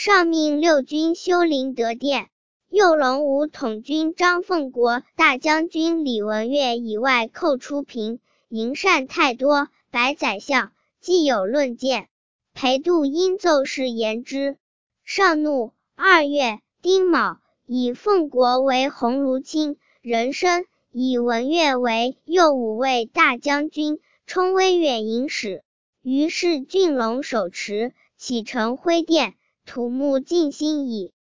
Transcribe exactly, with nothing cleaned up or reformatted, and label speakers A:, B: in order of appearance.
A: 上命六军修灵德殿。右龙武统军张凤国、大将军李文岳以外寇出平，营善太多，百宰相既有论谏，裴度因奏事言之。上怒。二月，丁卯，以凤国为鸿胪卿，人参，以文岳为右武卫大将军，充威远营使。于是郡龙手持，启程挥电，土木尽兴矣。